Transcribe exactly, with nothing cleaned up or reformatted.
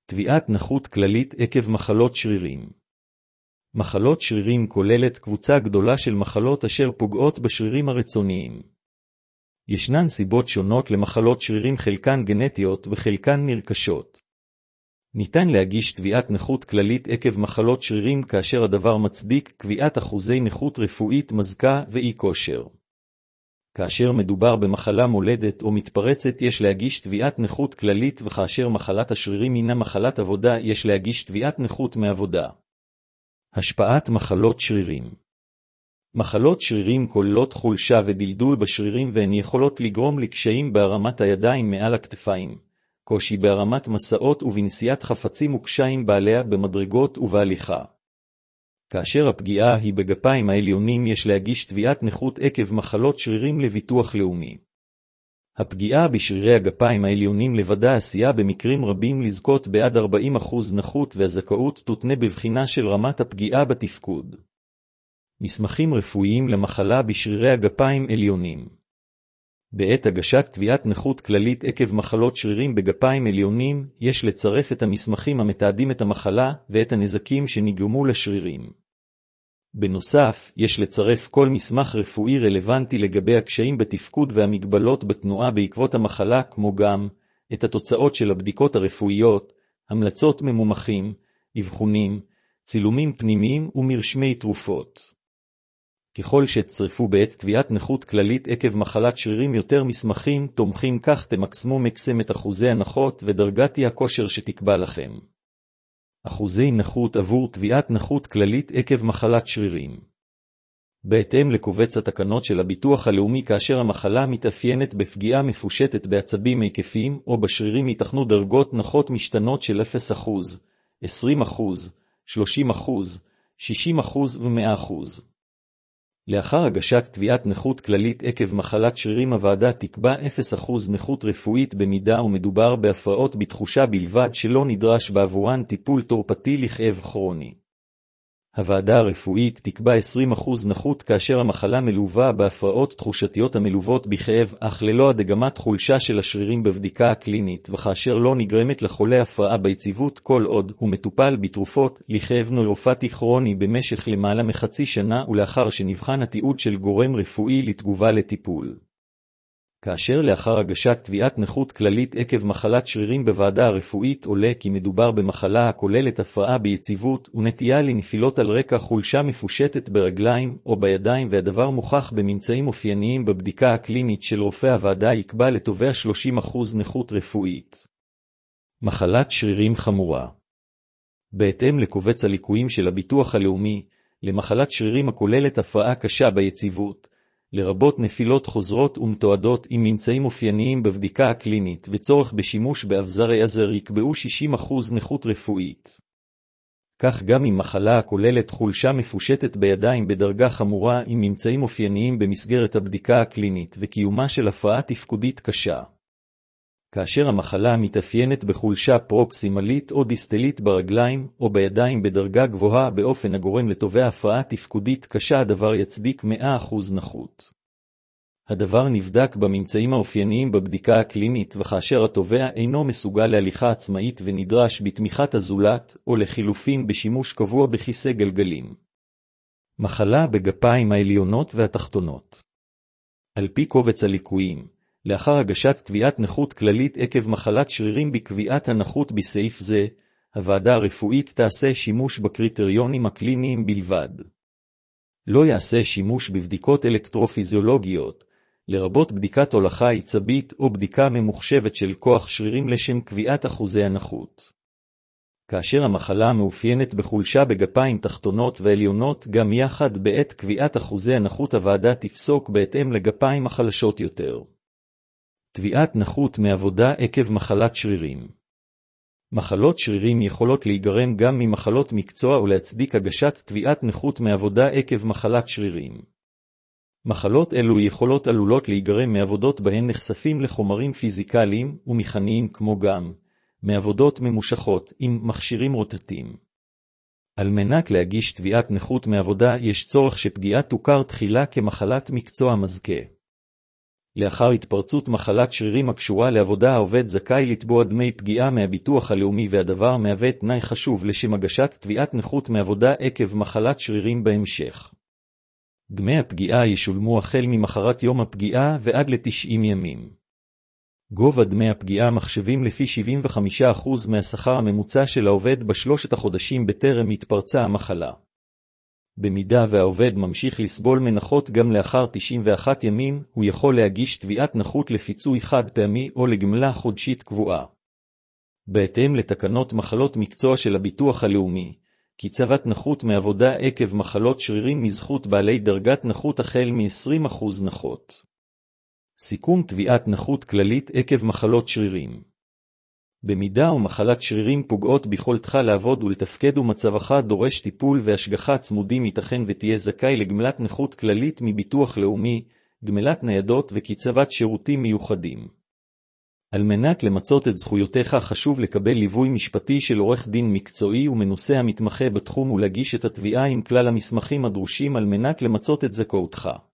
תביעת נכות כללית עקב מחלות שרירים. מחלות שרירים כוללת קבוצה גדולה של מחלות אשר פוגעות בשרירים הרצוניים. ישנן סיבות שונות למחלות שרירים, חלקן גנטיות וחלקן נרכשות. ניתן להגיש תביעת נכות כללית עקב מחלות שרירים כאשר הדבר מצדיק קביעת אחוזי נכות רפואית מזכה ואי כושר. כאשר מדובר במחלה מולדת או מתפרצת יש להגיש תביעת נכות כללית, וכאשר מחלת השרירים הינה מחלת עבודה יש להגיש תביעת נכות מעבודה. השפעת מחלות שרירים. מחלות שרירים כוללות חולשה ודלדול בשרירים והן יכולות לגרום לקשיים בהרמת הידיים מעל הכתפיים, קושי בהרמת מסעות ובנשיאת חפצים וקשיים בעליה במדרגות ובהליכה. כאשר הפגיעה היא בגפיים העליונים יש להגיש תביעת נכות עקב מחלות שרירים לביטוח לאומי. הפגיעה בשרירי הגפיים העליונים לבדה עשויה במקרים רבים לזכות בעד ארבעים אחוז נכות, והזכאות תותנה בבחינה של רמת הפגיעה בתפקוד. מסמכים רפואיים למחלה בשרירי הגפיים עליונים. בעת הגשת תביעת נכות כללית עקב מחלות שרירים בגפיים עליונים, יש לצרף את המסמכים המתעדים את המחלה ואת הנזקים שנגרמו לשרירים. בנוסף, יש לצרף כל מסמך רפואי רלוונטי לגבי הקשיים בתפקוד והמגבלות בתנועה בעקבות המחלה, כמו גם את התוצאות של הבדיקות הרפואיות, המלצות ממומחים, אבחונים, צילומים פנימיים ומרשמי תרופות. ככל שתצרפו בעת תביעת נכות כללית עקב מחלת שרירים יותר מסמכים תומכים, כך תמקסמו מקסם את אחוזי הנחות ודרגת הכושר שתקבע לכם. אחוזי נכות עבור תביעת נכות כללית עקב מחלת שרירים. בהתאם לקובץ התקנות של הביטוח הלאומי, כאשר המחלה מתאפיינת בפגיעה מפושטת בעצבים היקפיים או בשרירים, ייתכנו דרגות נחות משתנות של אפס אחוז, עשרים אחוז, שלושים אחוז, שישים אחוז ו-מאה אחוז. לאחר הגשת תביעת נכות כללית עקב מחלת שרירים, הוועדה תקבע אפס אחוז נכות רפואית במידה ומדובר בהפרעות בתחושה בלבד שלא נדרש בעבורן טיפול תורפתי לכאב כרוני. הוועדה הרפואית תקבע עשרים אחוז נכות כאשר המחלה מלווה בהפרעות תחושתיות המלוות בכאב אך ללא הדגמת חולשה של השרירים בבדיקה הקלינית, וכאשר לא נגרמת לחולה הפרעה ביציבות כל עוד הוא מטופל בתרופות לכאב נוירופתי כרוני במשך למעלה מחצי שנה ולאחר שנבחן התיעוד של גורם רפואי לתגובה לטיפול. כאשר לאחר הגשת תביעת נכות כללית עקב מחלת שרירים בוועדה הרפואית עולה כי מדובר במחלה הכוללת הפרעה ביציבות ונטייה לנפילות על רקע חולשה מפושטת ברגליים או בידיים, והדבר מוכח בממצאים אופייניים בבדיקה הקלינית של רופא הוועדה, יקבע לתובע שלושים אחוז נכות רפואית. מחלת שרירים חמורה. בהתאם לקובץ הליקויים של הביטוח הלאומי, למחלת שרירים הכוללת הפרעה קשה ביציבות, לרבות נפילות חוזרות ומתועדות עם ממצאים אופייניים בבדיקה הקלינית וצורך בשימוש באבזרי עזר, יקבעו שישים אחוז נכות רפואית. כך גם עם מחלה הכוללת חולשה מפושטת בידיים בדרגה חמורה עם ממצאים אופייניים במסגרת הבדיקה הקלינית וקיומה של הפרעה תפקודית קשה. כאשר המחלה מתאפיינת בחולשה פרוקסימלית או דיסטלית ברגליים או בידיים בדרגה גבוהה באופן הגורם לתובע הפרעה תפקודית קשה, הדבר יצדיק מאה אחוז נכות. הדבר נבדק בממצאים האופייניים בבדיקה הקלינית, וכאשר התובע אינו מסוגל להליכה עצמאית ונדרש בתמיכת הזולת או לחילופין בשימוש קבוע בכיסא גלגלים. מחלה בגפיים העליונות והתחתונות. על פי קובץ הליקויים, לאחר הגשת תביעת נכות כללית עקב מחלת שרירים בקביעת הנכות בסעיף זה, הוועדה הרפואית תעשה שימוש בקריטריונים הקליניים בלבד. לא יעשה שימוש בבדיקות אלקטרופיזיולוגיות, לרבות בדיקת הולכה עצבית או בדיקה ממוחשבת של כוח שרירים לשם קביעת אחוזי הנכות. כאשר המחלה מאופיינת בחולשה בגפיים תחתונות ועליונות גם יחד, בעת קביעת אחוזי הנכות הוועדה תפסוק בהתאם לגפיים החלשות יותר. תביעת נכות מעבודה עקב מחלת שרירים. מחלות שרירים יכולות להיגרם גם ממחלות מקצוע ולהצדיק הגשת תביעת נכות מעבודה עקב מחלת שרירים. מחלות אלו יכולות עלולות להיגרם מעבודות בהן נחשפים לחומרים פיזיקליים ומכניים, כמו גם מעבודות ממושכות עם מכשירים רוטטים. על מנת להגיש תביעת נכות מעבודה יש צורך שפגיעה תוכר תחילה כמחלת מקצוע מזכה. לאחר התפרצות מחלת שרירים הקשורה לעבודה, העובד זכאי לתבוע דמי פגיעה מהביטוח הלאומי, והדבר מהווה תנאי חשוב לשם הגשת תביעת נכות מעבודה עקב מחלת שרירים בהמשך. דמי הפגיעה ישולמו החל ממחרת יום הפגיעה ועד ל-תשעים ימים. גובה דמי הפגיעה מחשבים לפי שבעים וחמישה אחוז מהשכר הממוצע של העובד בשלושת החודשים בטרם התפרצה המחלה. במידה והעובד ממשיך לסבול מנחות גם לאחר תשעים ואחד ימים, הוא יכול להגיש תביעת נכות לפיצוי חד פעמי או לגמלה חודשית קבועה. בהתאם לתקנות מחלות מקצוע של הביטוח הלאומי, קצבת נכות מעבודה עקב מחלות שרירים מזכות בעלי דרגת נכות החל מ-עשרים אחוז נכות. סיכום תביעת נכות כללית עקב מחלות שרירים. במידה ומחלת שרירים פוגעות ביכולתך לעבוד ולתפקד ומצבך דורש טיפול והשגחה צמודים, ייתכן ותהיה זכאי לגמלת נכות כללית מביטוח לאומי, גמלת ניידות וקצבת שירותים מיוחדים. על מנת למצות את זכויותיך חשוב לקבל ליווי משפטי של עורך דין מקצועי ומנוסה המתמחה בתחום ולהגיש את התביעה עם כלל המסמכים הדרושים על מנת למצות את זכאותך.